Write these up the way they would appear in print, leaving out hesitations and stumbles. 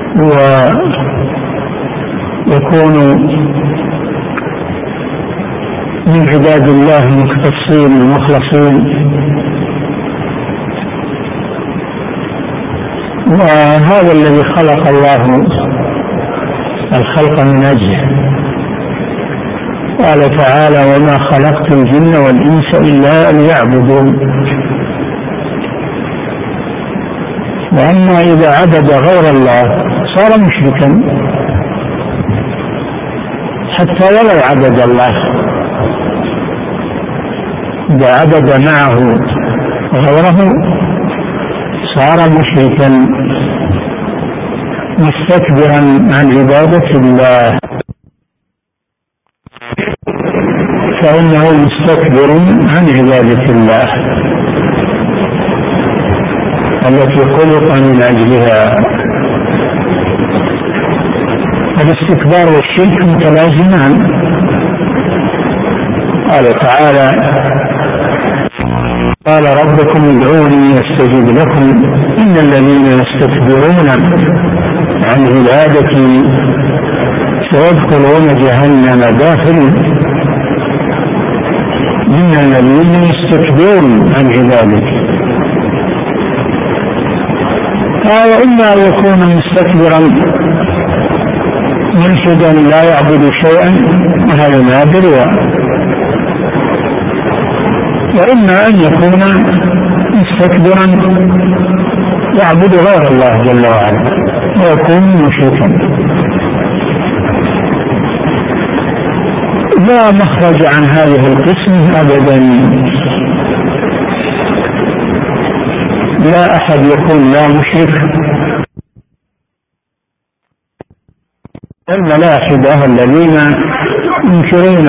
ويكون من عباد الله المختصين المخلصين. وهذا الذي خلق الله الخلق من أجله. قال تعالى: وما خلقت الجن والإنس إلا ليعبدون. وأما إذا عبد غير الله صار مشركا، حتى ولو عبد الله، إذا عبد معه غيره صار مشركا مستكبرا عن عبادة الله، فإنه مستكبر عن عبادة الله التي خلق من أجلها. الاستكبار والشرك متلازمان. قال تعالى: قال ربكم ادعوني استجب لكم إن الذين يستكبرون عن عبادتي سيدخلون جهنم داخلين. إن الذين يستكبرون عن عبادتي. قال: إما أن يكون مستكبرا ملحدا لا يعبد شيئا، وهذا نادر، وإما أن يكون مستكبرا يعبد غير الله جل وعلا ويكون مشركا. لا مخرج عن هذه القسم أبدا. لا أحد يكون لا مشرك. الملاحدة الذين ينكرون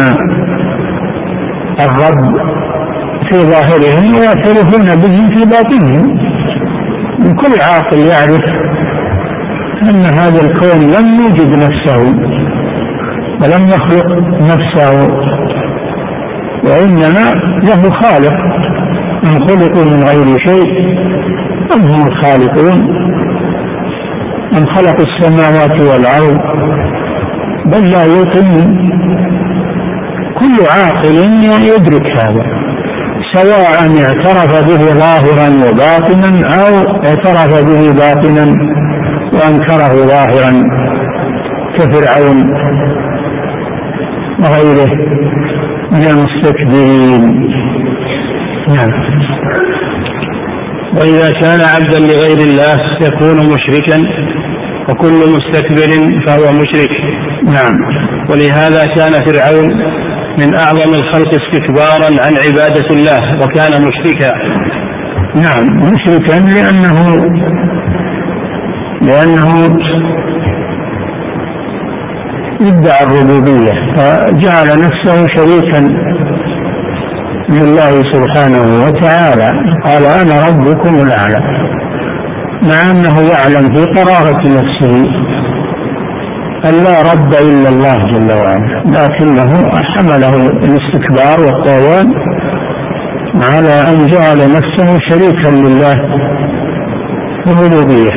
الرب في ظاهرهم ويعترفون به في باطنهم. كل عاقل يعرف أن هذا الكون لم يوجد نفسه ولم يخلق نفسه، وإنما له خالق. أم خلقوا من غير شيء أم هم الخالقون أم خلقوا السماوات والأرض بل لا يوقنون. كل عاقل يدرك هذا، سواء اعترف به ظاهرا وباطنا أو اعترف به باطنا وأنكره ظاهرا كفرعون وغيره من المستكبرين. نعم. وإذا كان عبدا لغير الله يكون مشركا، وكل مستكبر فهو مشرك. نعم. ولهذا كان فرعون من أعظم الخلق استكبارا عن عبادة الله وكان مشركا. نعم، مشركا لأنه ادعى الربوبية فجعل نفسه شريكا لله سبحانه وتعالى. قال: أنا ربكم الأعلى، مع أنه يعلم في قرارة نفسه أن لا رب إلا الله جل وعلا، لكنه حمله الاستكبار والطغيان على أن جعل نفسه شريكا لله في الربوبية.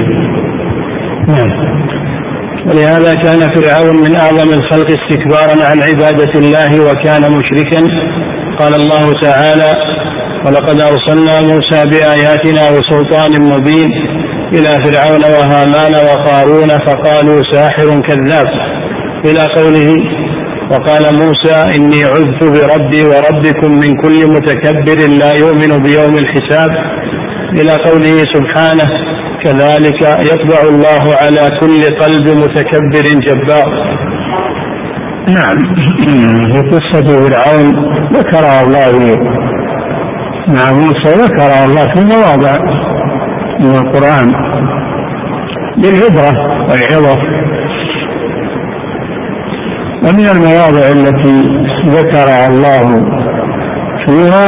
ولهذا كان فرعون من أعظم الخلق استكبارا عن عبادة الله وكان مشركا. قال الله تعالى: ولقد أرسلنا موسى بآياتنا وسلطان مبين إلى فرعون وهامان وقارون فقالوا ساحر كذاب، إلى قوله: وقال موسى إني عذت بربي وربكم من كل متكبر لا يؤمن بيوم الحساب، إلى قوله سبحانه: كذلك يطبع الله على كل قلب متكبر جبار. نعم. في قصة فرعون ذكر الله مع موسى، ذكر الله في مواضع من القرآن للعبرة والعظة. ومن المواضع التي ذكر الله فيها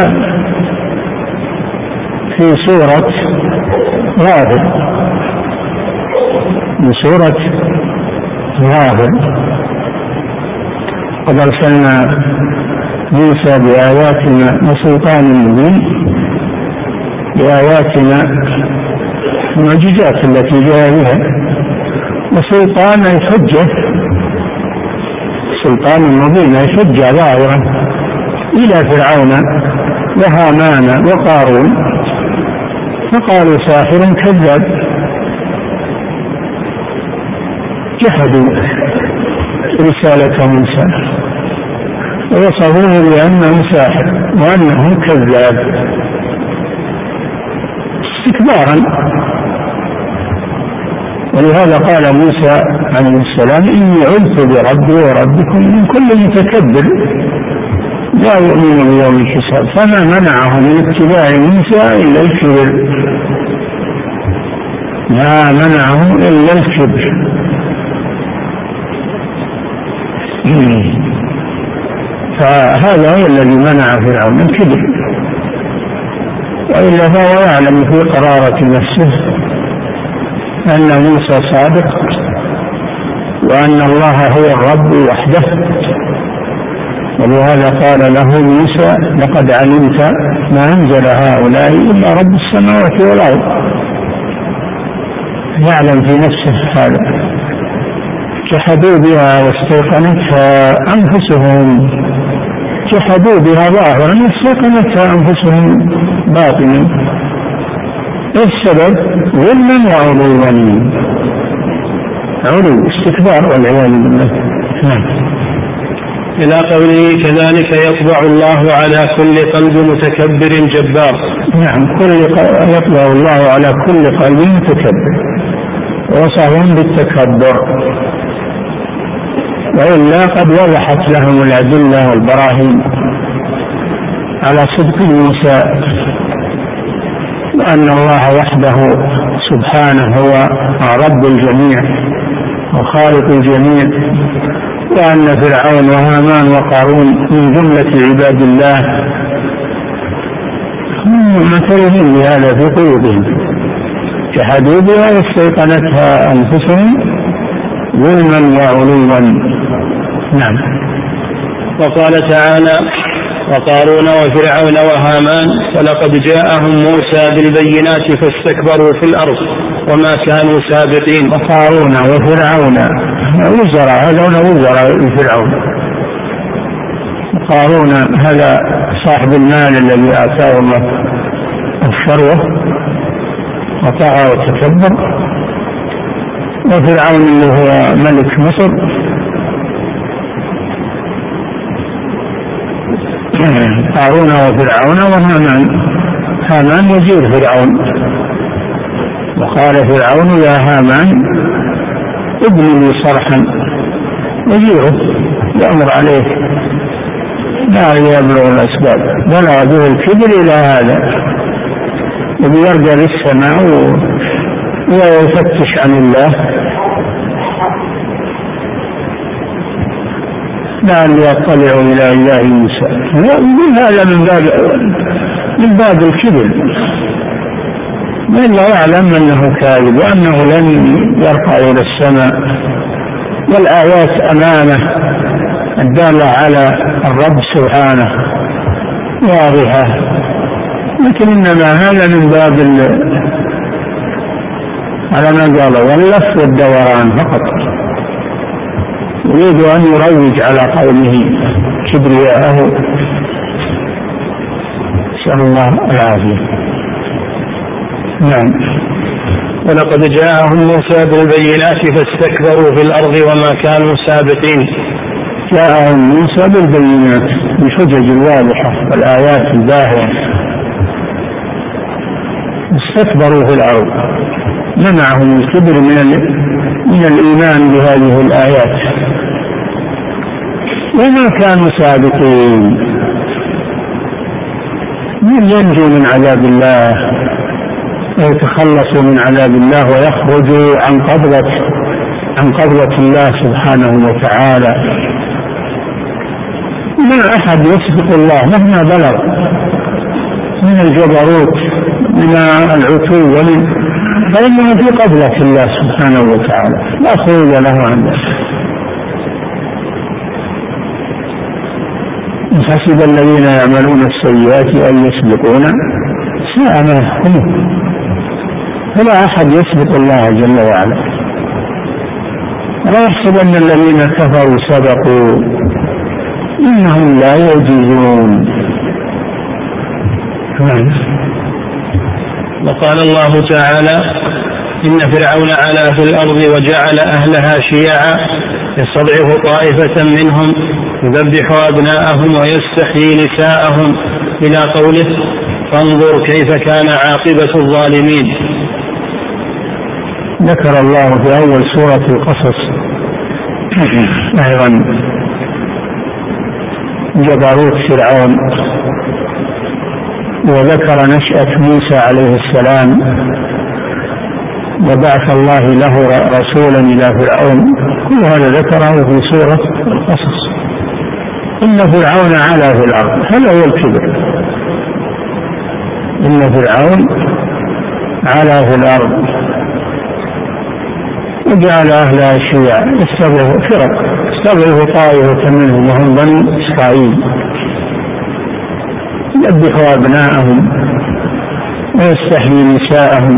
في سورة غافر، من سورة غافر: قد أرسلنا موسى بآياتنا وسلطان مبين، بآياتنا المعجزات التي جاء بها، وسلطان الحجة، سلطان مبين الحجة ظاهرة إلى فرعون وهامان وقارون، فقالوا ساحر كذاب، جحدوا رسالة موسى ووصفوه بأنه ساحر وأنه كذاب استكبارا. ولهذا قال موسى عليه السلام: إني عذت بربي وربكم من كل متكبر لا يؤمن بيوم الحساب. فما منعه من اتباع موسى إلا الكبر، ما منعه إلا الكبر. فهذا هو الذي منع فرعون الكبر، وإلا فهو يعلم في قرارة نفسه أن موسى صادق وأن الله هو الرب وحده. ولهذا قال له موسى: لقد علمت ما أنزل هؤلاء إلا رب السماوات والأرض. يعلم في نفسه هذا. جحدوا بها واستيقنتها أنفسهم، جحدوا بها ظاهرا واستيقنتها أنفسهم باطنا. السبب ظلما وعلوا، علو استكبار والعياذ بالله. إلى قوله: كذلك يطبع الله على كل قلب متكبر جبار. نعم، يطبع الله على كل قلب متكبر، وصفهم بالتكبر، وإلا قد وضحت لهم الأدلة والبراهين على صدق موسى، وأن الله وحده سبحانه هو رب الجميع وخالق الجميع، وأن فرعون وهامان وقارون من جملة عباد الله، هم معترفين بهذا في قلوبهم. جحدوا بها واستيقنتها أنفسهم ظلما وعلوا. نعم. وقال تعالى: وقارون وفرعون وهامان ولقد جاءهم موسى بالبينات فاستكبروا في الأرض وما كانوا سابقين. وقارون وفرعون وزراء، هذول وزراء فرعون. قارون هذا صاحب المال الذي آتاه الله الثروة وطغى وتكبر، وفرعون اللي هو ملك مصر. قارون وفرعون وهامان. هامان وزير فرعون، وقال فرعون: يا هامان ابن لي صرحا. وزيره يأمر عليه لا يبلغ الأسباب، بلغ به الكبر إلى هذا، ويرجع للسماء ويفتش عن الله لعلي يطلع إلى إله موسى. هذا من باب الكبر، وإلا يعلم أنه كاذب وأنه لن يرفع إلى السماء، والآيات أمامه الدالة على الرب سبحانه واضحة، لكن إنما هذا من باب على ما قال واللف والدوران فقط، يريد أن يروج على قوله كبرياءه، نسأل الله العافية. نعم. ولقد جاءهم موسى بالبينات فاستكبروا في الأرض وما كانوا سابقين. جاءهم موسى بالبينات بالحجج الواضحة والآيات الباهرة، استكبروا في الأرض، منعهم الكبر من الإيمان بهذه الآيات، وما كانوا سابقين. من ينجو من عذاب الله ويتخلصوا من عذاب الله ويخرجوا عن قبضة الله سبحانه وتعالى. ما أحد يسبق الله مهما بلغ من الجبروت من العتو فإنه في قبضة الله سبحانه وتعالى، لا خروج له عنه. حسب الذين يعملون السيئات أن يسبقونا ساء ما يحكمون، فلا أحد يسبق الله جل وعلا. لا يحسبن الذين كفروا سبقوا إنهم لا يعجزون. وقال الله تعالى: إن فرعون علا في الأرض وجعل أهلها شيعا يستضعف طائفة منهم يذبح أبناءهم ويستحيي نساءهم إلى قوله: فانظر كيف كان عاقبة الظالمين. ذكر الله في أول سورة القصص أيضا جبروت فرعون، وذكر نشأة موسى عليه السلام، وبعث الله له رسولا إلى فرعون. كل هذا ذكره في سورة القصص. إن فرعون علا في الأرض، هذا هو الكبر. إن فرعون علا في الأرض وجعل أهلها شيعا يستضعف طائفة منهم وهم بني إسرائيل يذبح أبناءهم ويستحيي نساءهم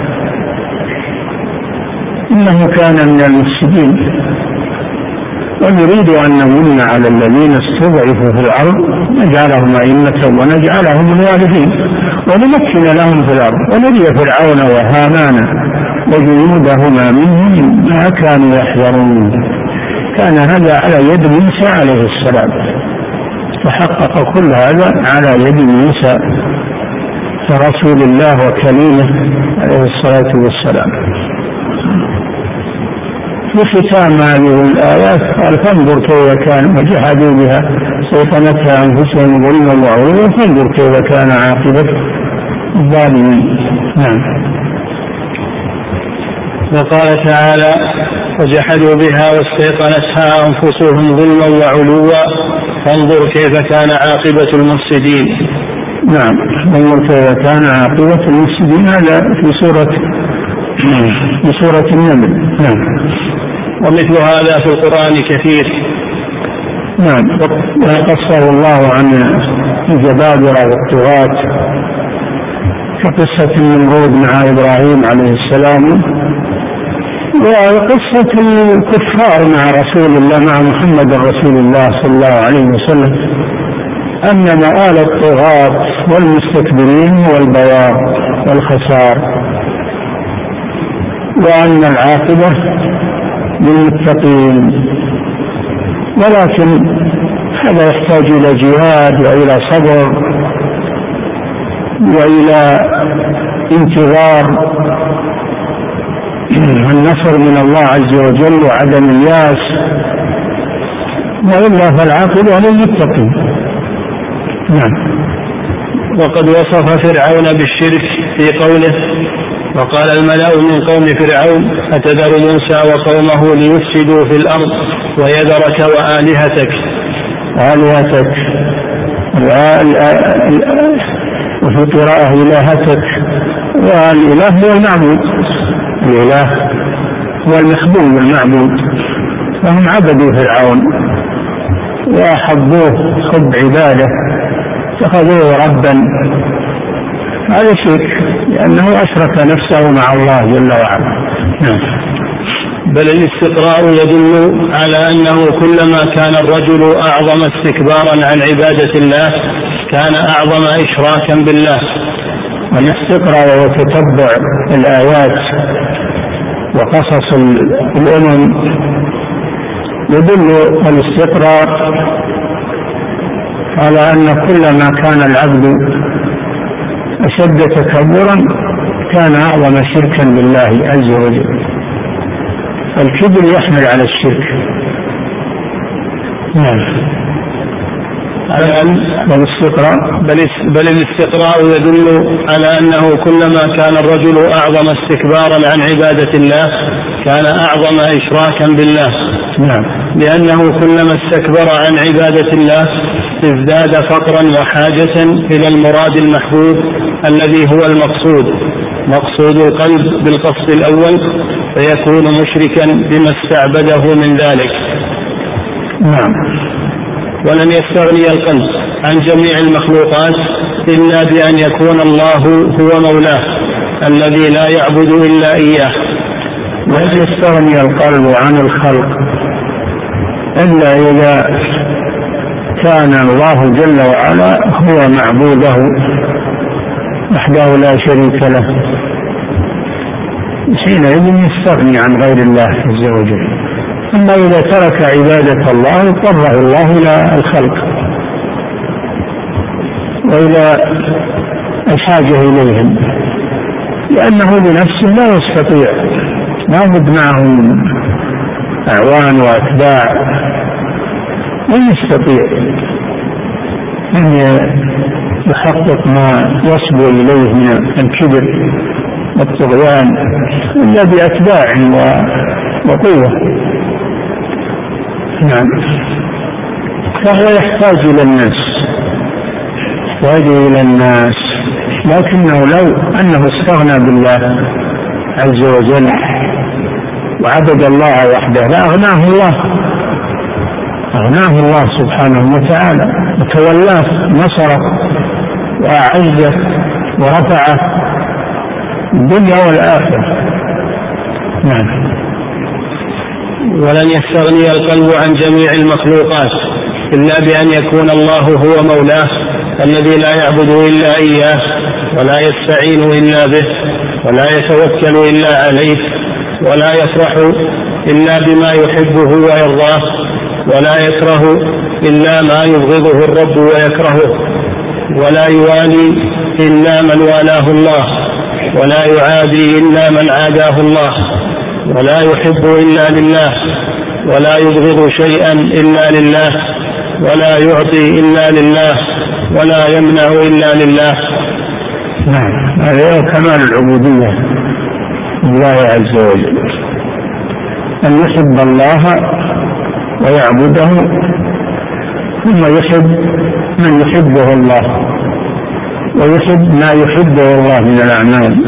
إنه كان من المفسدين. ونريد أن نمن على الذين استضعفوا في الأرض نجعلهم أئمة ونجعلهم الوارثين ونمكن لهم في الأرض ونري فرعون وهامان وجنودهما منهم ما كانوا يحذرون. كان هذا على يد موسى عليه السلام، تحقق كل هذا على يد موسى رسول الله وكليمه عليه الصلاة والسلام. في ختام هذه الآيات قال: فانظر كيف كان وجحدوا بها استيقنتها أنفسهم ظلما وعلوا فانظر كيف كان عاقبة الظالمين. نعم. وقال تعالى: وجحدوا بها واستيقنتها أنفسهم ظلما وعلوا فانظر كيف كان عاقبة المفسدين. نعم، فانظر كيف كان عاقبة المفسدين. هذا في سورة النمل. نعم. ومثل هذا في القرآن كثير. نعم. وقصه الله عن الجبابرة والطغاة كقصة النمرود مع إبراهيم عليه السلام، وقصة الكفار مع رسول الله، مع محمد رسول الله صلى الله عليه وسلم، أن مآل الطغاة والمستكبرين والبوار والخسار، وأن العاقبة للمتقين. ولكن هذا يحتاج إلى جهاد وإلى صبر وإلى انتظار النصر من الله عز وجل وعدم الياس، وإلا فالعاقبة للمتقين. نعم. وقد وصف فرعون بالشرك في قوله: وقال الملأ من قوم فرعون أتذر موسى وقومه ليفسدوا في الأرض ويذرك وآلهتك. وفي قراءة إلهتك، والإله هو المعبود، الإله هو المحبوب المعبود. فهم عبدوا فرعون وأحبوه حب عباده، اتخذوه ربا. هذا شرك لأنه أشرك نفسه مع الله جل وعلا. بل الاستقراء يدل على أنه كلما كان الرجل أعظم استكبارا عن عبادة الله كان أعظم إشراكا بالله. والاستقراء وتتبع الآيات وقصص الأمم يدل الاستقراء على أن كلما كان العبد أشد تكبرا كان أعظم شركا بالله عز وجل. الكبر يحمل على الشرك. نعم. بل الاستقراء يدل على أنه كلما كان الرجل أعظم استكبارا عن عبادة الله كان أعظم إشراكا بالله. نعم. لأنه كلما استكبر عن عبادة الله ازداد فقرا وحاجة إلى المراد المحبوب الذي هو مقصود القلب بالقصد الأول، فيكون مشركا بما استعبده من ذلك. نعم. ولن يستغني القلب عن جميع المخلوقات إلا بأن يكون الله هو مولاه الذي لا يعبد إلا إياه. لا يستغني القلب عن الخلق إلا إذا كان الله جل وعلا هو معبوده وحده لا شريك له، حينئذ يستغني عن غير الله عز وجل. أما إذا ترك عبادة الله اضطره الله إلى الخلق وإلى الحاجة إليهم، لأنه بنفسه لا يستطيع، لا بد معهم أعوان وأتباع، لا يستطيع أن يحقق ما يصبو إليه من الكبر والطغيان إلا بأتباع وقوة. نعم. فهو يحتاج إلى الناس، لكنه لو أنه استغنى بالله عز وجل وعبد الله وحده لأغناه الله سبحانه وتعالى وتولاه، نصره وأعزه ورفعه الدنيا والآخرة. نعم. ولن يستغني القلب عن جميع المخلوقات إلا بأن يكون الله هو مولاه الذي لا يعبد إلا إياه ولا يستعين إلا به ولا يتوكل إلا عليه ولا يفرح إلا بما يحبه ويرضاه ولا يكره إلا ما يبغضه الرب ويكرهه ولا يوالي إلا من والاه الله ولا يعادي إلا من عاداه الله ولا يحب إلا لله ولا يبغض شيئا إلا لله ولا يعطي إلا لله ولا يمنع إلا لله. نعم. هذا كمال العبودية لله عز وجل، أن يحب الله ويعبده ثم يحب من يحبه الله ويحب ما يحبه الله من الأعمال،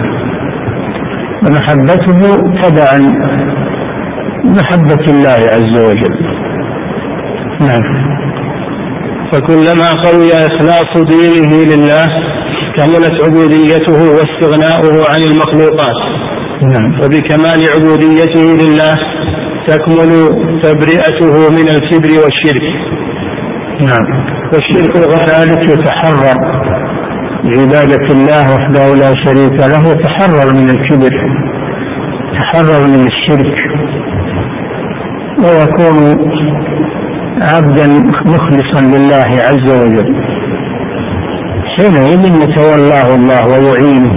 ومحبته تبعا محبة الله عز وجل. نعم. فكلما قوي إخلاص دينه لله كملت عبوديته واستغناؤه عن المخلوقات. نعم. وبكمال عبوديته لله تكمل تبرئته من الكبر والشرك. نعم. والشرك ذلك يتحرر بعبادة الله وحده لا شريك له، تحرر من الكبر، تحرر من الشرك، ويكون عبدا مخلصا لله عز وجل. حينئذ يتولاه الله ويعينه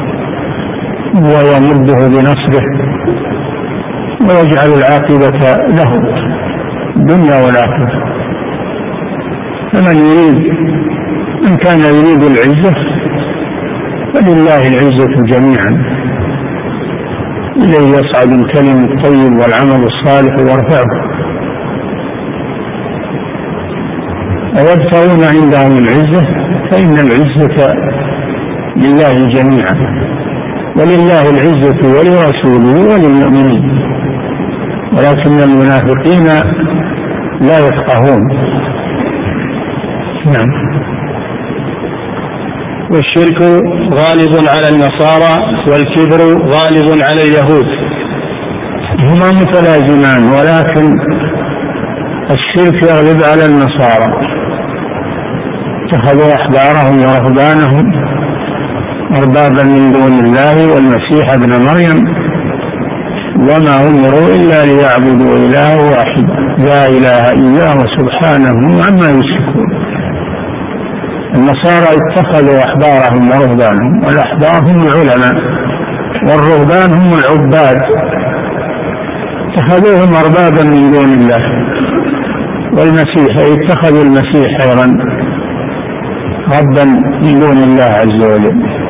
ويمده بنصره ويجعل العاقبة له الدنيا والآخرة. فمن يريد، إن كان يريد العزة فلله العزة جميعا، إليه يصعد الكلم الطيب والعمل الصالح ويرفعه. ويبتغون عندهم العزة فإن العزة لله جميعا، ولله العزة ولرسوله وللمؤمنين ولكن المنافقين لا يفقهون. نعم. والشرك غالب على النصارى والكبر غالب على اليهود، هما متلازمان، ولكن الشرك يغلب على النصارى، اتخذوا أحبارهم ورهبانهم أربابا من دون الله والمسيح ابن مريم وما أمروا إلا ليعبدوا إله واحد لا إله إلا هو سبحانه عما يشركون. النصارى اتخذوا أحبارهم ورهبانهم، والأحبار هم العلماء والرهبان هم العباد، اتخذوهم أربابا من دون الله. والمسيح اتخذوا المسيح أيضا ربا من دون الله عز وجل.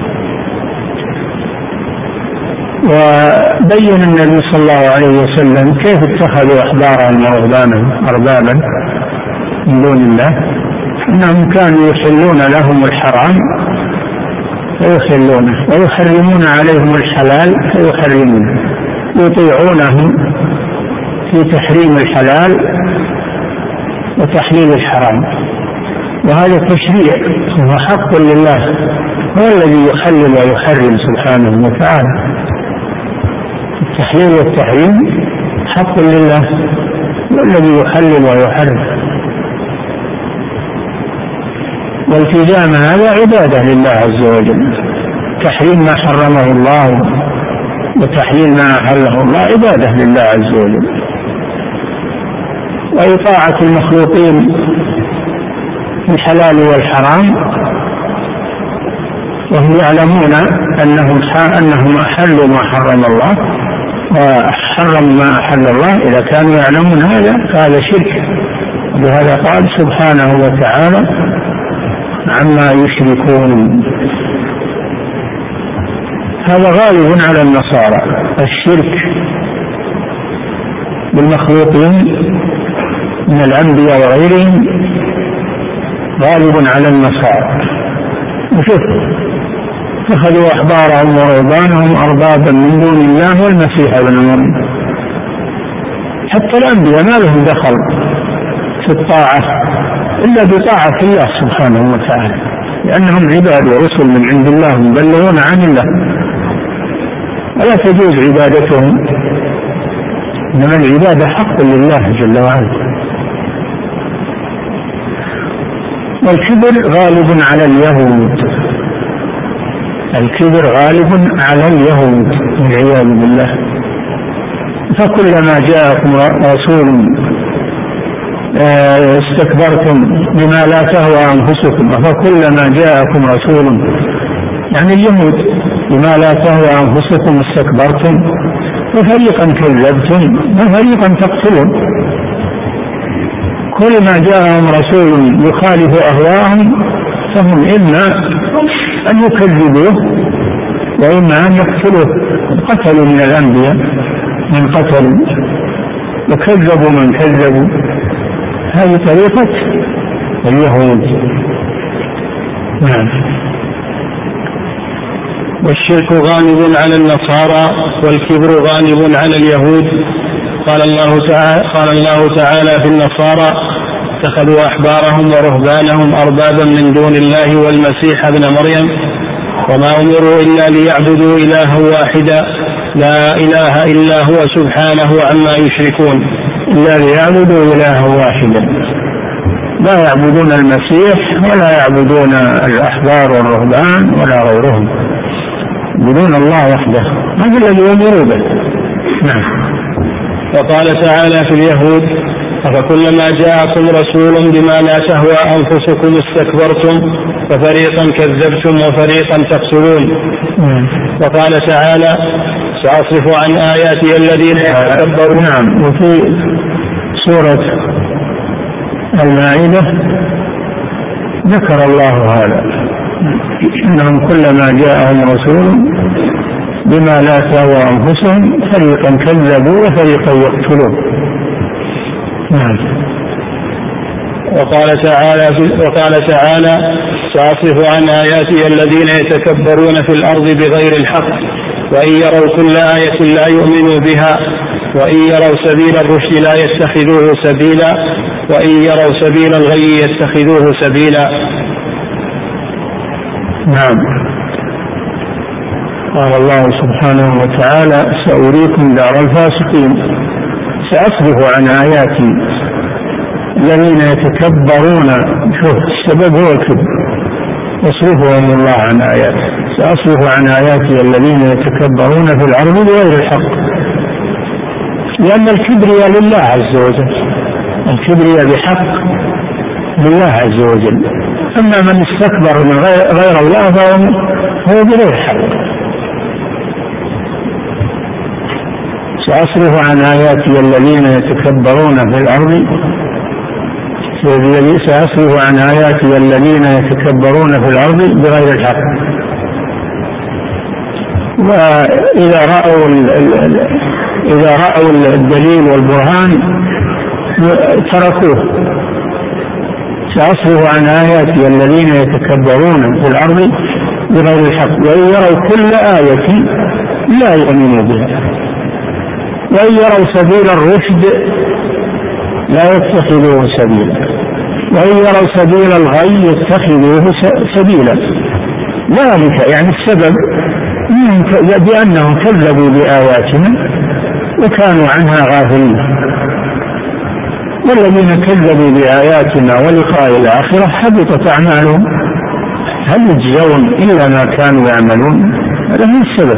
وبين النبي صلى الله عليه وسلم كيف اتخذوا أحبارهم ورهبانهم أربابا من دون الله، أنهم كانوا يحلون لهم الحرام فيحلونه ويحرمون عليهم الحلال فيحرمونه، يطيعونهم في تحريم الحلال وتحليل الحرام. وهذا تشريع هو حق لله، هو الذي يحلل ويحرم سبحانه وتعالى. التحليل والتحريم حق لله، والذي يحلل ويحرم، والتزام هذا عبادة لله عز وجل. تحريم ما حرمه الله وتحليل ما أحله الله عبادة لله عز وجل. وإطاعة المخلوقين في الحلال والحرام وهم يعلمون أنهم أحلوا ما حرم الله وحرم ما أحل الله، إذا كانوا يعلمون هذا شرك. لهذا قال سبحانه وتعالى عما يشركون. هذا غالب على النصارى، الشرك بالمخلوقين من الأنبياء وغيرهم غالب على النصارى. وشوف اتخذوا أحبارهم ورهبانهم أربابا من دون الله والمسيح ابن مريم. حتى الأنبياء ما لهم دخل في الطاعة إلا بطاعة الله سبحانه وتعالى، لأنهم عباد ورسل من عند الله مبلغون عن الله، ولا تجوز عبادتهم، إنما العبادة حق لله جل وعلا. والكبر غالب على اليهود، الكبر غالب على اليهود والعياذ بالله. فكلما جاءكم رسول استكبرتم بما لا تهوى أنفسكم، فكلما جاءكم رسول يعني اليهود بما لا تهوى أنفسكم استكبرتم وفريقا كذبتم وفريقا تقتلون. كل ما جاءهم رسول يخالف أهواءهم فهم إما أن يكذبوه وإما أن يقتلوه. قتلوا من الأنبياء من قتلوا وكذبوا من كذبوا. هذه طريقة اليهود. نعم. والشرك غالب على النصارى والكبر غالب على اليهود. قال الله تعالى في النصارى اتخذوا أحبارهم ورهبانهم أربابا من دون الله والمسيح ابن مريم وما أمروا إلا ليعبدوا إلها واحدا لا إله إلا هو سبحانه عما يشركون. إلا ليعبدوا إلها واحدا، لا يعبدون المسيح ولا يعبدون الأحبار والرهبان ولا غيرهم، يعبدون الله وحده، هذا الذي يؤمروا به. نعم. وقال تعالى في اليهود أفكلما جاءكم رسول بما لا تهوى أنفسكم استكبرتم ففريقا كذبتم وفريقا تقتلون. وقال تعالى سأصرف عن آياتي الذين يتكبرون. نعم. وفي سورة المائدة ذكر الله هذا، إنهم كلما جاءهم رسول بما لا تهوى أنفسهم فريقا كذبوا وفريقا يقتلون. نعم. وقال تعالى سأصرف عن آياتي الذين يتكبرون في الأرض بغير الحق وإن يروا كل آية لا يؤمنوا بها وإن يروا سبيل الرشد لا يتخذوه سبيلا وإن يروا سبيل الغي يتخذوه سبيلا. نعم. قال الله سبحانه وتعالى سأريكم دار الفاسقين. سأصرف عن آياتي الذين يتكبرون، شوف السبب هو الكبر، يصرفهم الله عن آياته. سأصرف عن آياتي الذين يتكبرون في الأرض بغير الحق، لأن الكبرياء لله عز وجل، الكبرياء بحق لله عز وجل. أما من استكبر من غير الله فهو بغير حق. سأصرف عن آياتي الذين يتكبرون في الأرض، سأصرف عن آياتي الذين يتكبرون في الأرض بغير الحق. وإذا رأوا الدليل والبرهان تركوه. سأصرف عن آياتي الذين يتكبرون في الأرض بغير الحق وإن يروا كل آية لا يؤمنوا بها وإن يروا سبيل الرشد لا يتخذوه سبيلا وإن يروا سبيل الغي يتخذوه سبيلا. ذلك يعني السبب بأنهم كذبوا بآياتنا وكانوا عنها غافلين. والذين كذبوا بآياتنا ولقاء الآخرة حبطت أعمالهم هل يجزون إلا ما كانوا يعملون. هذا هو السبب.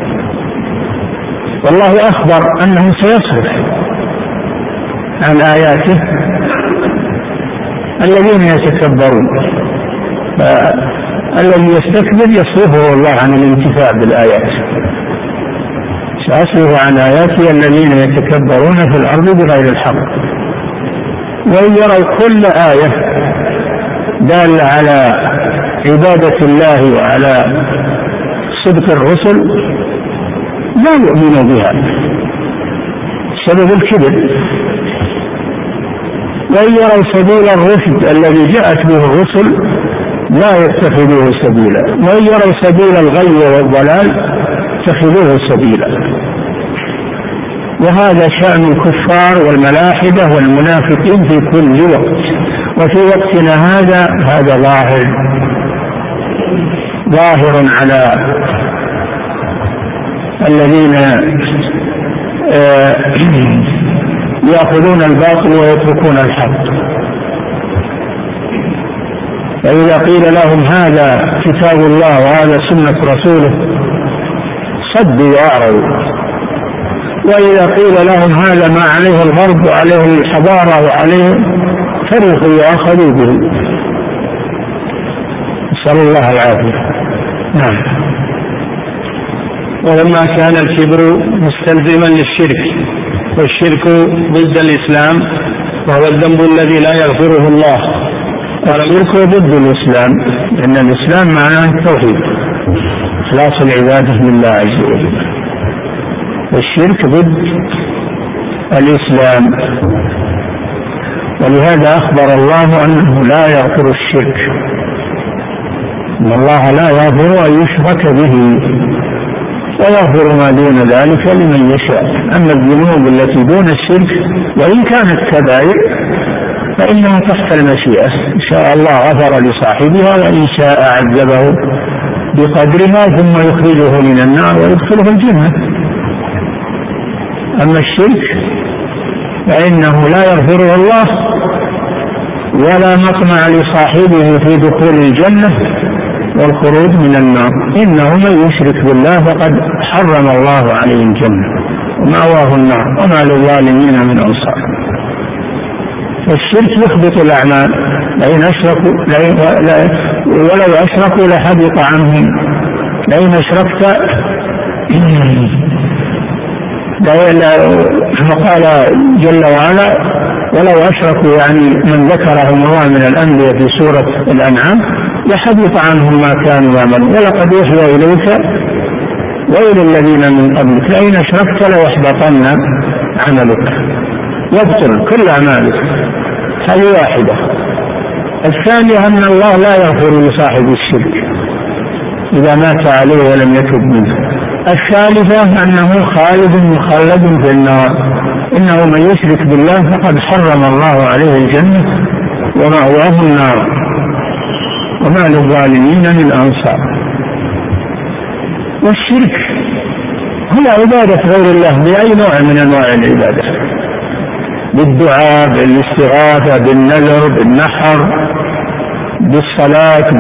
والله أخبر أنه سيصرف عن آياته الذين يتكبرون، الذي يستكبر يصرفه الله عن الانتفاع بالآيات. سأصرف عن آياتي الذين يتكبرون في الأرض بغير الحق وإن يروا كل آية دالة على عبادة الله وعلى صدق الرسل لا يؤمنوا بها سبب الكبر. وإن يروا سبيل الرشد الذي جاءت به الرسل لا يتخذوه سبيلا، وإن يروا سبيل الغي والضلال اتخذوه سبيلا. وهذا شأن الكفار والملاحدة والمنافقين في كل وقت، وفي وقتنا هذا ظاهر على الذين يأخذون الباطل ويتركون الحق. فإذا قيل لهم هذا كتاب الله وهذا سنة رسوله صدوا وأعرضوا، وإذا قيل لهم هذا ما عليه الغرب وعليه الحضارة وعليه فرحوا وأخذوا به. نسأل الله العافية. نعم. ولما كان الكبر مستلزما للشرك، والشرك ضد الإسلام وهو الذنب الذي لا يغفره الله. الشرك ضد الإسلام، لأن الإسلام معناه التوحيد إخلاص العبادة لله عز وجل، والشرك ضد الإسلام. ولهذا أخبر الله أنه لا يغفر الشرك، إن الله لا يغفر أن يشرك به ويغفر ما دون ذلك لمن يشاء. أما الذنوب التي دون الشرك وإن كانت كبائر فإنها تحت المشيئة، إن شاء الله غفر لصاحبها وإن شاء عذبه بقدرها ثم يخرجه من النار ويدخله الجنة. أما الشرك فإنه لا يغفره الله ولا مطمع لصاحبه في دخول الجنة والخروج من النار. إنه من يشرك بالله فقد حرم الله عليه الجنة ومأواه النار وما للظالمين من أنصار. الشرك يحبط الأعمال، لئن أشركوا ولو أشركوا لحبط عنهم. لئن أشركت وقال جل وعلا ولو أشركوا، يعني من ذكرهم الله من الأنبياء في سورة الأنعام لحبط عنهم ما كانوا يعملون. ولقد أوحي إليك وإلى الذين من قبلك لئن أشركت ليحبطن عملك، يبطل كل أعمالك. هذه واحدة. الثانية أن الله لا يغفر لصاحب الشرك إذا مات عليه ولم يتب منه. الثالثة أنه خالد مخلد في النار، إنه من يشرك بالله فقد حرم الله عليه الجنة ومأواه النار وما للظالمين من أنصار. والشرك هو عبادة غير الله بأي نوع من أنواع العبادة، بالدعاء، بالاستغاثة، بالنذر، بالنحر، بالصلاة،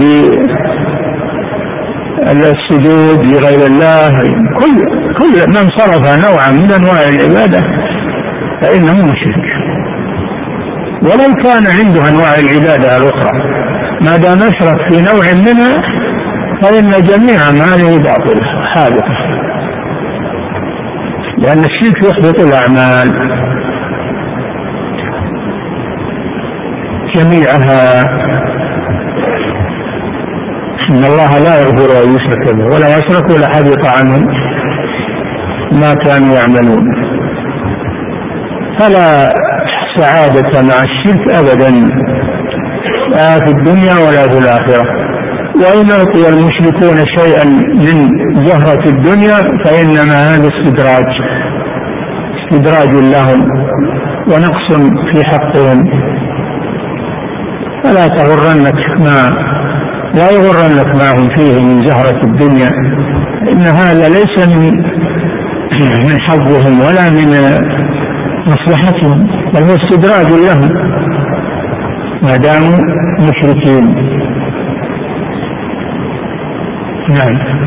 بالسجود لغير الله. كل من صرف نوعا من أنواع العبادة فإنه مشرك، ولو كان عنده أنواع العبادة الأخرى ما دام أشرك في نوع منها فإن جميع أعماله باطلة حادثة، لأن الشرك يحبط الأعمال جميعها. إن الله لا يغفر أن يشرك به ولو أشركوا لحبط عنهم ما كانوا يعملون. فلا سعادة مع الشرك أبدا، لا في الدنيا ولا في الآخرة. وإن أعطي المشركون شيئا من زهرة الدنيا فإنما هذا استدراج لهم ونقص في حقهم. فلا يغرنك ما هم فيه من زهرة الدنيا، إن هذا ليس من من حظهم ولا من مصلحتهم، بل هو استدراج لهم ما داموا مشركين. نعم.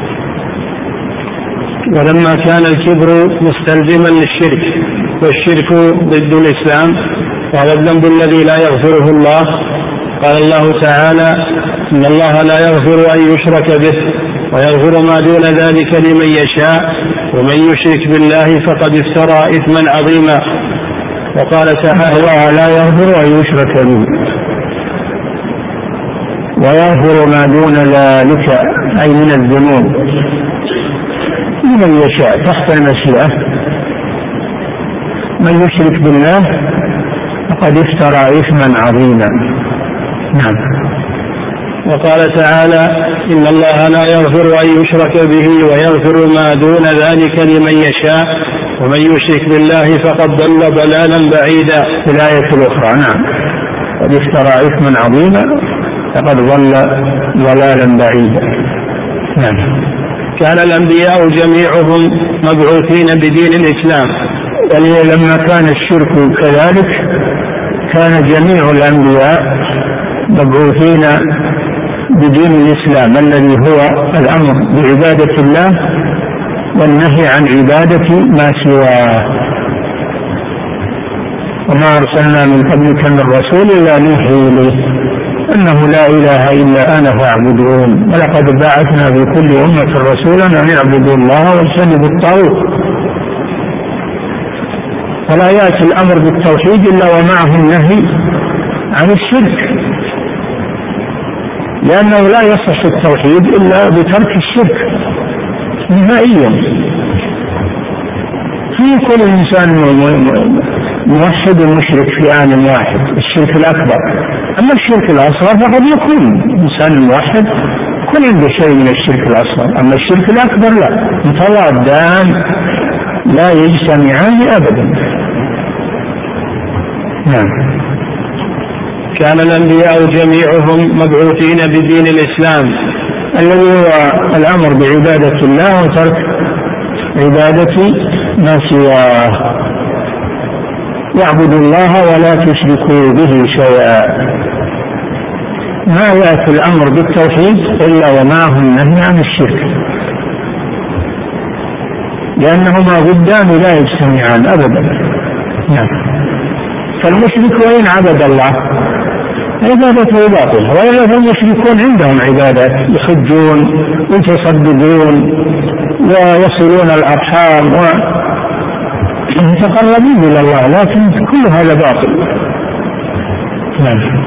ولما كان الكبر مستلزما للشرك والشرك ضد الإسلام وهو الذنب الذي لا يغفره الله، قال الله تعالى: إن الله لا يغفر أن يشرك به ويغفر ما دون ذلك لمن يشاء ومن يشرك بالله فقد افترى إثما عظيما. وقال تعالى: الله لا يغفر أن يشرك به ويغفر ما دون ذلك أي من الذنوب لمن يشاء تحت المشيئة. من يشرك بالله فقد افترى إثما عظيما. نعم. وقال تعالى: إن الله لا يغفر أن يشرك به ويغفر ما دون ذلك لمن يشاء ومن يشرك بالله فقد ضل ضلالا بعيدا. في الآية الأخرى: نعم، قد افترى إثما عظيما فقد ضل ضلالا بعيدا. نعم. كان الأنبياء جميعهم مبعوثين بدين الإسلام، لما كان الشرك كذلك كان جميع الأنبياء مبعوثين بدين الإسلام الذي هو الأمر بعبادة الله والنهي عن عبادة ما سواه. وما أرسلنا من قبلك من رسول إلا نوحي إليه أنه لا إله إلا أنا فاعبدون ولقد بعثنا في كل أمة رسولا أن اعبدوا الله واجتنبوا الطاغوت. فلا يأتي الأمر بالتوحيد إلا ومعه النهي عن الشرك، لأنه لا يصح التوحيد إلا بترك الشرك نهائيا. في كل إنسان موحد ومشرك في آن واحد، الشرك الأكبر. أما الشرك الأصغر فقد يكون إنسان موحد يكون عنده شيء من الشرك الأصغر، أما الشرك الأكبر لا، متضادان لا يجتمعان أبدا. نعم. كان الأنبياء جميعهم مبعوثين بدين الإسلام الذي هو الأمر بعبادة الله وترك عبادة ما سواه. واعبدوا الله ولا تشركوا به شيئا. ما يأتي الأمر بالتوحيد إلا ومعه النهي عن الشرك، لأنهما ضدان لا يجتمعان أبدا. نعم. فالمشرك وإن عبد الله عبادته باطلة، وإلا فالمشركون عندهم عبادات، يحجون ويتصدقون ويصلون الأرحام ويتقربون إلى الله، لكن كل هذا باطل. نعم.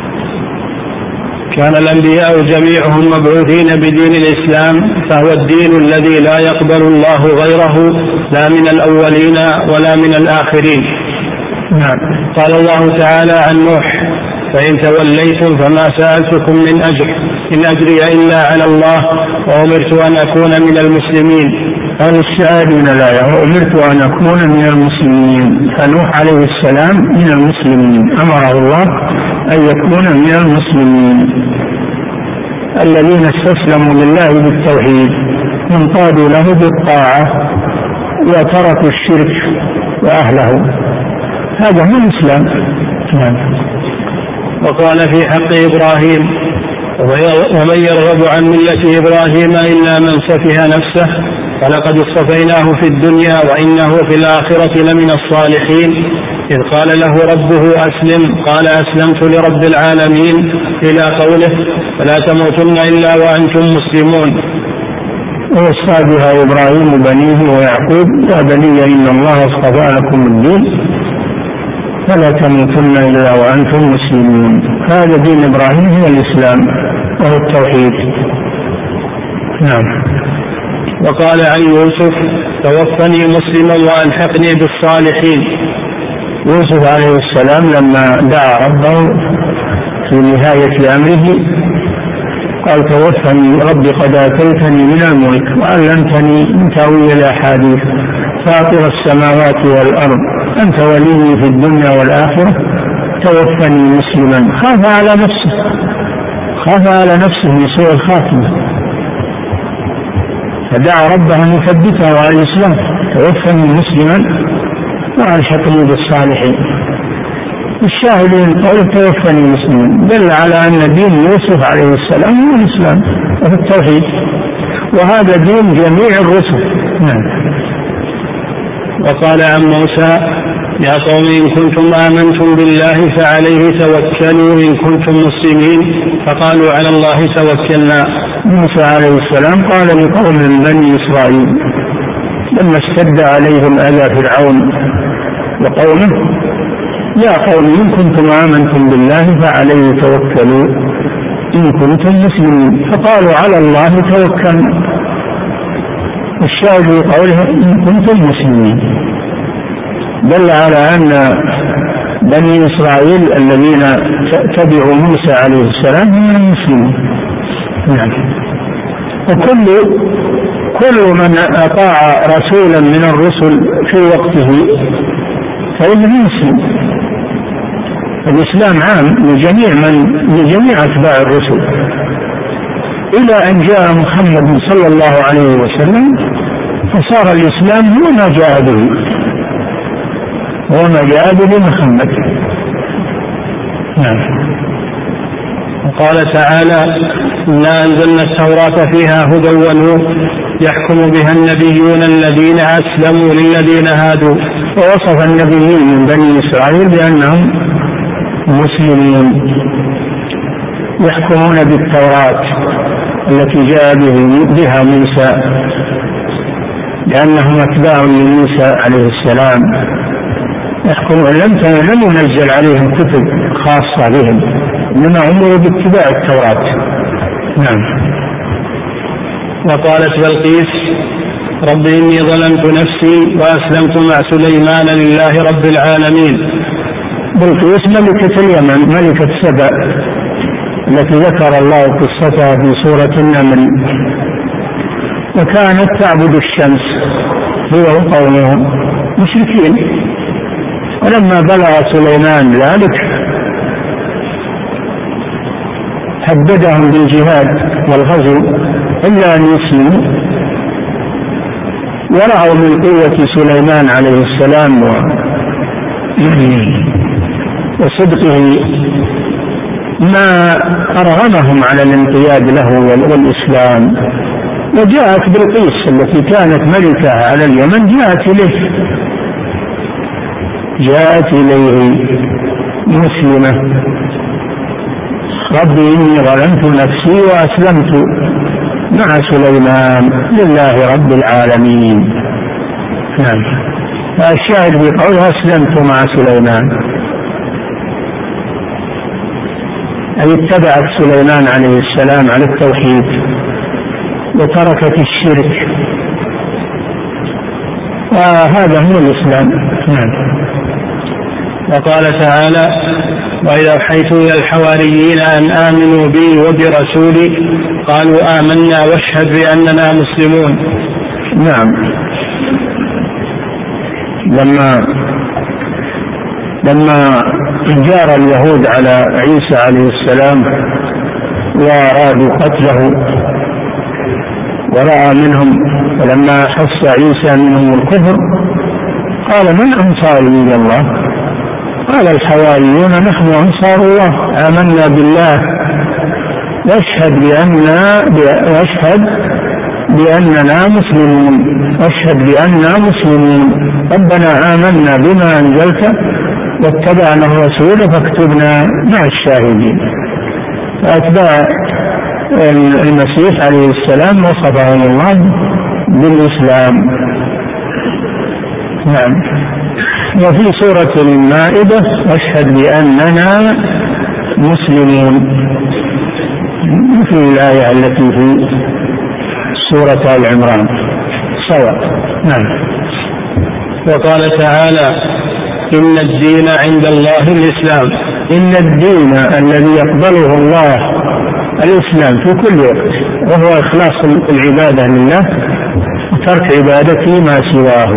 كان الأنبياء جميعهم مبعوثين بدين الإسلام، فهو الدين الذي لا يقبل الله غيره لا من الأولين ولا من الآخرين. نعم. قال الله تعالى عن نوح: فإن توليتم فما سألتكم من أجر إن أجري إلا على الله وأمرت أن أكون من المسلمين. هذا الشاهد من الآية: وأمرت أن أكون من المسلمين. فنوح عليه السلام من المسلمين، أمره الله أن يكون من المسلمين الذين استسلموا لله بالتوحيد وانقادوا له بالطاعة وتركوا الشرك وأهله. هذا هو الإسلام. نعم. وقال في حق إبراهيم: ومن يرغب عن ملة إبراهيم إلا من سفه نفسه ولقد اصطفيناه في الدنيا وإنه في الآخرة لمن الصالحين إذ قال له ربه أسلم قال أسلمت لرب العالمين إلى قوله: فلا تموتن إلا وأنتم مسلمون. ووصى بها إبراهيم بنيه ويعقوب: يا بني إن الله اصطفى لكم الدين فلا تموتن إلا وأنتم مسلمون. هذا دين إبراهيم هو الإسلام وهو التوحيد. نعم. وقال عن يوسف: توفني مسلما وألحقني بالصالحين. يوسف عليه السلام لما دعا ربه في نهاية أمره قال: توفني ربي قد آتيتني من الملك وعلمتني من تأويل الأحاديث فاطر السماوات والأرض أنت ولي في الدنيا والآخرة توفني مسلما. خاف على نفسه من سوء الخاتمة فدعا ربه أن يثبته على الإسلام. توفني مسلما وألحقني بالصالحين. الشاهد من قوله توفني مسلما دل على أن دين يوسف عليه السلام هو الإسلام وهو التوحيد، وهذا دين جميع الرسل. نعم. وقال عن موسى: يا قوم إن كنتم آمنتم بالله فعليه توكلوا إن كنتم مسلمين، فقالوا على الله توكلنا. موسى عليه السلام قال لقوم من بني إسرائيل لما اشتد عليهم أذى فرعون وقومه: يا قوم إن كنتم آمنتم بالله فعليه توكلوا إن كنتم مسلمين، فقالوا على الله توكلنا. الشاهد بقوله إن كنتم مسلمين دل على أن بني إسرائيل الذين تبعوا موسى عليه السلام هم المسلمين. نعم. وكل من أطاع رسولا من الرسل في وقته فإنه مسلم. الإسلام عام لجميع أتباع الرسل إلى أن جاء محمد صلى الله عليه وسلم، فصار الإسلام هو ما جاء به محمد. نعم. وقال تعالى: إنا أنزلنا التوراة فيها هدى ونور يحكم بها النبيون الذين أسلموا للذين هادوا. ووصف النبيين من بني إسرائيل بأنهم مسلمون يحكمون بالتوراة التي جاء بها موسى، لأنهم أتباع لموسى عليه السلام. لم ينزل عليهم كتب خاصة بهم، إنما أمروا باتباع التوراة. نعم. وقالت بلقيس: رب إني ظلمت نفسي وأسلمت مع سليمان لله رب العالمين. بلقيس ملكة اليمن، ملكة سبأ التي ذكر الله قصتها في سورة النمل، وكانت تعبد الشمس هي وقومها مشركين. ولما بلغ سليمان ذلك هددهم بالجهاد والغزو إلا أن يسلموا، ورأوا من قوة سليمان عليه السلام وصدقه ما أرغمهم على الانقياد له والإسلام. وجاءت بلقيس التي كانت ملكة على اليمن، جاءت إليه مسلمة: ربي إني ظلمت نفسي وأسلمت مع سليمان لله رب العالمين. نعم. الشاهد بقولها أسلمت مع سليمان، أي اتبعت سليمان عليه السلام على التوحيد وتركت الشرك، وهذا هو الإسلام. نعم. وقال تعالى: وإذا أوحيت إلى الحواريين أن آمنوا بي وبرسولي قالوا آمنا واشهد بأننا مسلمون. نعم. لما جار اليهود على عيسى عليه السلام وأرادوا قتله ورأى منهم، ولما حس عيسى منهم الكفر قال: من أنصاري إلى الله؟ قال الحواريون: نحن أنصار الله، آمنا بالله واشهد بأننا مسلمون، ربنا آمنا بما أنزلت واتبعنا الرسول فاكتبنا مع الشاهدين. فأتباع المسيح عليه السلام وصفهم الله بالإسلام. نعم. وفي سورة المائدة: واشهد بأننا مسلمون، مثل الآية التي في سورة آل عمران سواء. نعم. وقال تعالى: إن الدين عند الله الإسلام. إن الدين الذي يقبله الله الإسلام في كل وقت، وهو إخلاص العبادة لله وترك عبادته ما سواه.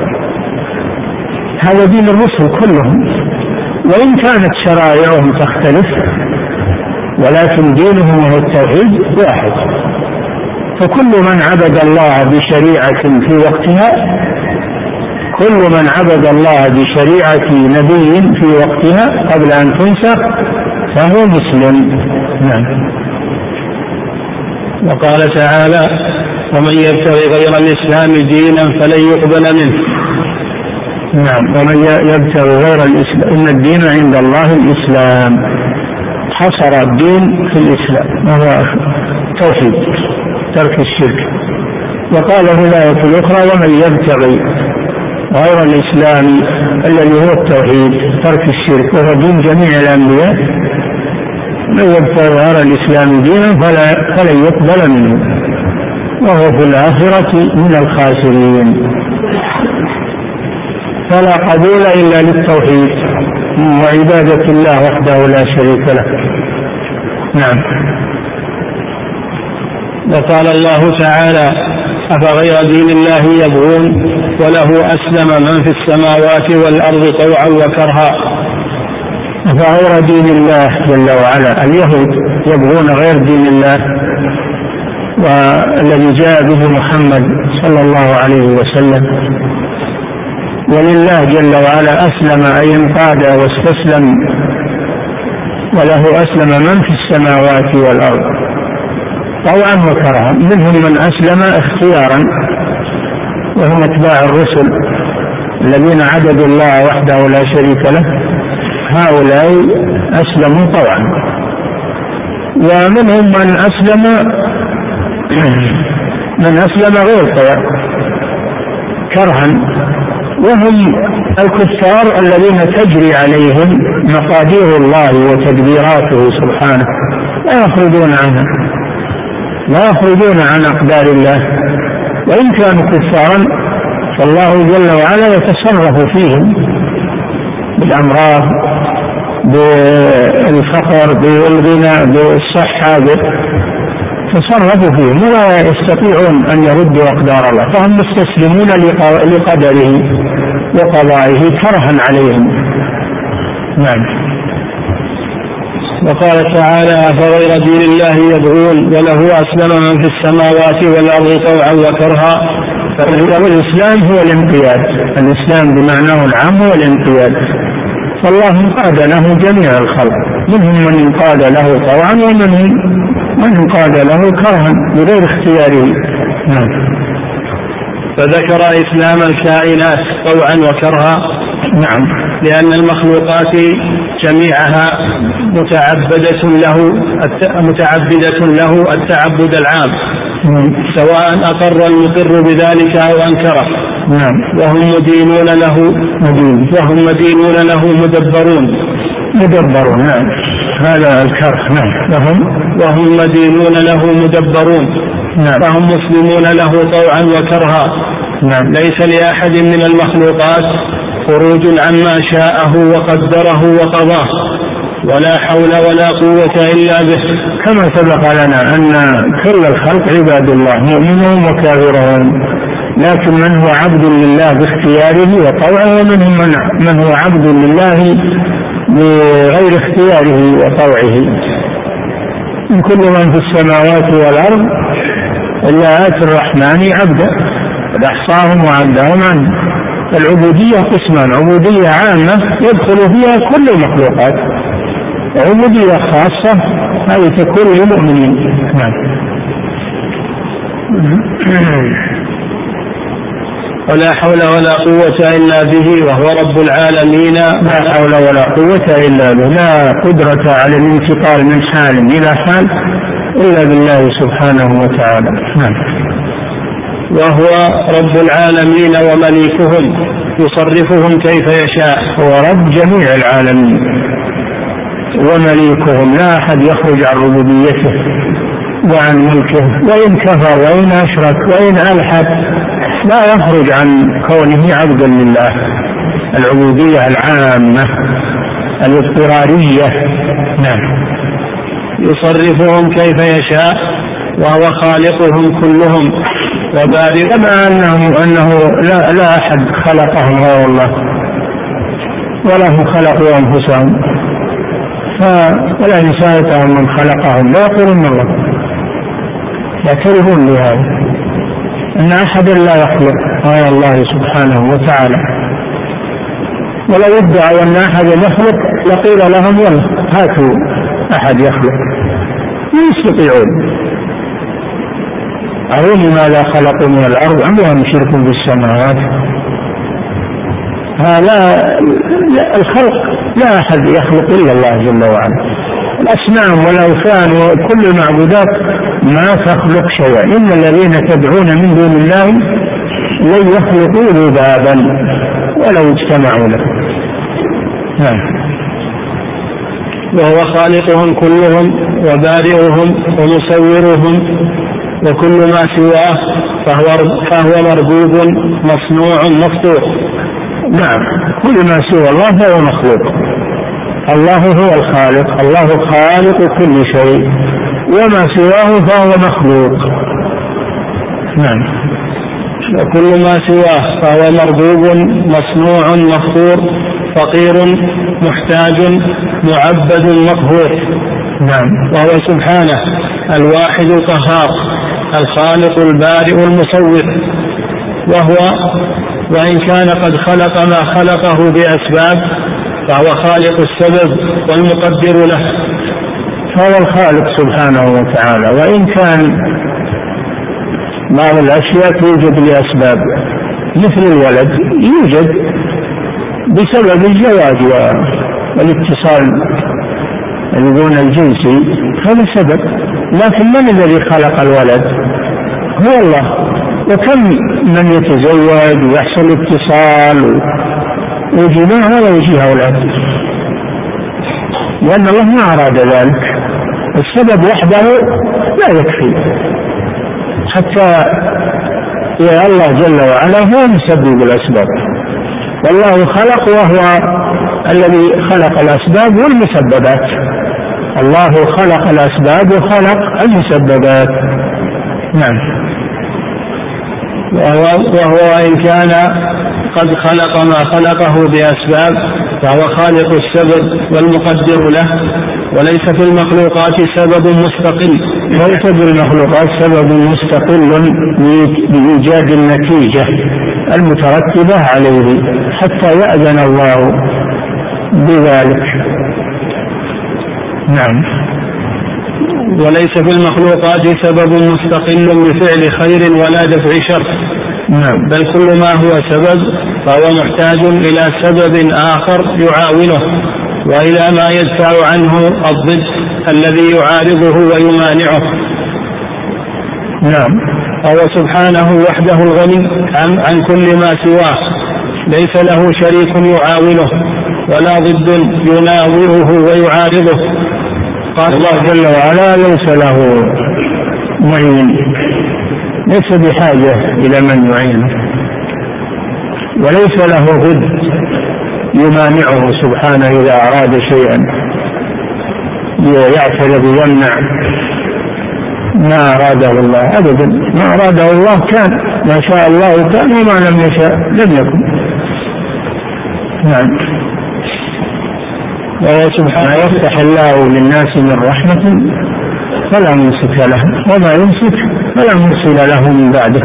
هذا دين الرسل كلهم، وإن كانت شرائعهم تختلف ولكن دينهم وهو التوحيد واحد. فكل من عبد الله بشريعة في وقتها كل من عبد الله بشريعة نبي في وقتها قبل أن تنسخ فهو مسلم. نعم. وقال تعالى: ومن يبتغي غير الإسلام دينا فلن يقبل منه. نعم. ومن يبتغي غير الإسلام إن الدين عند الله الإسلام. حصر الدين في الإسلام وهو توحيد ترك الشرك. وقال في الآية الأخرى: ومن يبتغي غير الإسلام الذي هو التوحيد ترك الشرك وهو دين جميع الأنبياء، من يبتغي غير الإسلام دينا فلن يقبل منه وهو في الآخرة من الخاسرين. فلا قبول إلا للتوحيد وعبادة الله وحده لا شريك له. نعم. وقال الله تعالى: أفغير دين الله يبغون وله أسلم من في السماوات والأرض طوعا وكرها. أفغير دين الله جل وعلا. اليهود يبغون غير دين الله والذي جاء به محمد صلى الله عليه وسلم، ولله جل وعلا أسلم أي انقاد واستسلم، وله أسلم من في السماوات والأرض طوعا وكرها. منهم من أسلم اختيارا وهم اتباع الرسل الذين عبدوا الله وحده لا شريك له، هؤلاء أسلموا طوعا. ومنهم من أسلم غير طوع كرها، وهم الكفار الذين تجري عليهم مقادير الله وتدبيراته سبحانه لا يخرجون عن أقدار الله، وإن كانوا كفارا فالله جل وعلا يتصرف فيهم بالأمراض بالفقر بالغنى بالصحة، تصرفوا فيهم ولا يستطيعون أن يردوا أقدار الله، فهم مستسلمون لقدره وقضائه كرها عليهم. نعم. وقال تعالى: أفغير دين الله يبغون وله أسلم من في السماوات والأرض طوعا وكرها. فالإسلام هو الانقياد، الإسلام بمعناه العام هو الانقياد، فالله انقاد له جميع الخلق، منهم من انقاد له طوعا ومنهم من انقاد له كرها بغير اختياره. نعم. فذكر إسلام الكائنات طوعا وكرها. نعم. لأن المخلوقات جميعها متعبدة له التعبد العام، سواء أقر المقر بذلك أو أنكره. نعم. وهم مدينون له مدبرون. نعم. هذا الكره. نعم. وهم مدينون له مدبرون. نعم. فهم مسلمون له طوعا وكرها. نعم. ليس لأحد من المخلوقات خروج عما شاءه وقدره وقضاه، ولا حول ولا قوة إلا به. كما سبق لنا أن كل الخلق عباد الله مؤمنون وكافرون، لكن من هو عبد لله باختياره وطوعه، ومنهم من هو عبد لله بغير اختياره وطوعه. من كل من في السماوات والأرض إلا آتي الرحمن عبدا قد أحصاهم وعدهم عنه. العبودية قسمان: عبودية عامة يدخل فيها كل المخلوقات، عبودية خاصة هذه تكون للمؤمنين. نعم. ولا حول ولا قوة إلا به وهو رب العالمين. لا حول ولا قوة إلا به، لا قدرة على الانتقال من حال إلى حال إلا بالله سبحانه وتعالى. نعم. وهو رب العالمين ومليكهم يصرفهم كيف يشاء. هو رب جميع العالمين ومليكهم، لا أحد يخرج عن ربوبيته وعن ملكه، وإن كفر وإن أشرك وإن ألحد لا يخرج عن كونه عبدا لله. العبودية العامة الاضطرارية. نعم. يصرفهم كيف يشاء وهو خالقهم كلهم وبارئ. كما أنه لا أحد خلقهم غير الله، ولا هم خلقوا أنفسهم، ولا إن سألتهم من خلقهم لا يقولون الله، يعترفون بهذا أن أحدا لا يخلق غير الله سبحانه وتعالى. ولو ادعوا أن أحد يخلق لقيل لهم يلا هاتوا أحد يخلق، لا يستطيعون. أروني ماذا خلقوا من الأرض أم لهم شرك في السماوات. هذا الخلق لا أحد يخلق إلا الله جل وعلا. الأصنام والأوثان وكل المعبودات ما تخلق شيئا، إن الذين تدعون من دون الله لن يخلقوا ذبابا ولو اجتمعوا له. وهو خالقهم كلهم وبارئهم ومصورهم، وكل ما سواه فهو مربوب مصنوع مفطور. نعم، كل ما سوى الله فهو مخلوق. الله هو الخالق، الله خالق كل شيء، وما سواه فهو مخلوق. نعم. وكل ما سواه فهو مربوب مصنوع مفطور، فقير محتاج معبد مقهور. نعم. وهو سبحانه الواحد القهار الخالق البارئ المصور. وإن كان قد خلق ما خلقه بأسباب فهو خالق السبب والمقدر له. فهو الخالق سبحانه وتعالى، وإن كان بعض الأشياء توجد لأسباب، مثل الولد يوجد بسبب الزواج والاتصال يقولون الجنسي، هذا سبب، لكن من الذي خلق الولد؟ هو الله. وكم من يتزوج ويحصل اتصال وجماع ولا يجي أولاد، لأن الله ما أراد ذلك. السبب وحده لا يكفي، حتى يا الله جل وعلا هو مسبب الأسباب، والله خلق وهو الذي خلق الأسباب والمسببات. الله خلق الأسباب وخلق المسببات. نعم. وهو إن كان قد خلق ما خلقه بأسباب فهو خالق السبب والمقدر له، وليس في المخلوقات سبب مستقل. ليس في المخلوقات سبب مستقل بإيجاد النتيجة المترتبة عليه حتى يأذن الله بذلك. نعم. وليس في المخلوقات سبب مستقل بفعل خير ولا دفع شر. نعم. بل كل ما هو سبب فهو محتاج إلى سبب آخر يعاونه وإلى ما يدفع عنه الضد الذي يعارضه ويمانعه. نعم. هو سبحانه وحده الغني عن كل ما سواه، ليس له شريك يعاونه ولا ضد يناوره ويعارضه. قال الله جل وعلا ليس له معين، ليس بحاجة إلى من يعينه، وليس له ضد يمانعه سبحانه إذا أراد شيئا يعترض ويمنع ما أراده الله أبدا. ما أراده الله كان، ما شاء الله كان، وما لم يشاء لم يكن. نعم. وهو سبحانه يفتح الله للناس من رحمة فلا ممسك له، وما يمسك فلا مرسل له من بعده.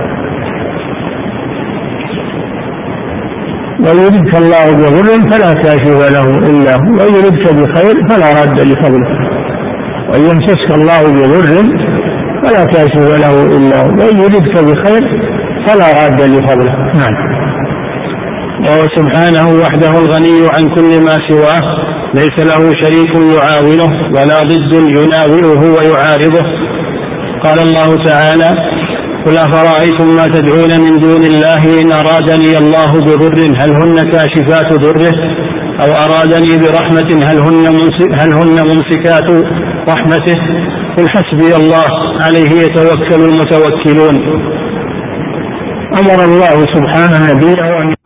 ويردك الله بضر فلا كاشف له إلا هو، ويردك بخير فلا راد لفضله، وإن يمسسك الله بضر فلا كاشف له إلا هو، وإن يردك بخير فلا راد لفضله. نعم. وهو سبحانه وحده الغني عن كل ما سواه، ليس له شريك يعاونه ولا ضد يناوره ويعارضه. قال الله تعالى: قل أفرأيتم ما تدعون من دون الله إن أرادني الله بضر هل هن كاشفات ضره أو أرادني برحمة هل هن ممسكات رحمته قل حسبي الله عليه يتوكل المتوكلون. أمر الله سبحانه نبيه